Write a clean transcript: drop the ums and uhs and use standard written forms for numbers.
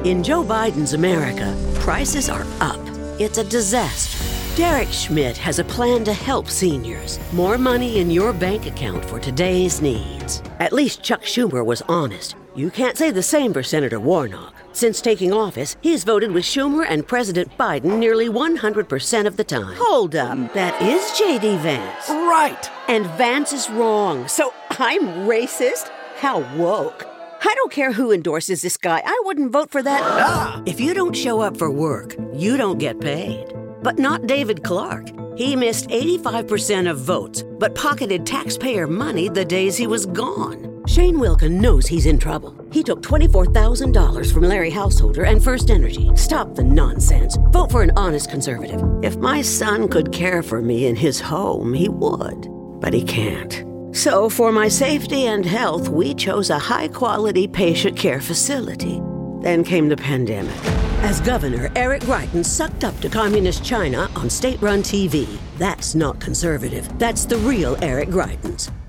In Joe Biden's America, prices are up. It's a disaster. Derek Schmidt has a plan to help seniors. More money in your bank account for today's needs. At least Chuck Schumer was honest. You can't say the same for Senator Warnock. Since taking office, he's voted with Schumer and President Biden nearly 100% of the time. Hold up, that is J.D. Vance. Right. And Vance is wrong, so I'm racist? How woke. I don't care who endorses this guy. I wouldn't vote for that. If you don't show up for work, you don't get paid. But not David Clark. He missed 85% of votes, but pocketed taxpayer money the days he was gone. Shane Wilkin knows he's in trouble. He took $24,000 from Larry Householder and First Energy. Stop the nonsense. Vote for an honest conservative. If my son could care for me in his home, he would. But he can't. So for my safety and health, we chose a high-quality patient care facility. Then came the pandemic. As governor, Eric Greitens sucked up to communist China on state-run TV. That's not conservative. That's the real Eric Greitens.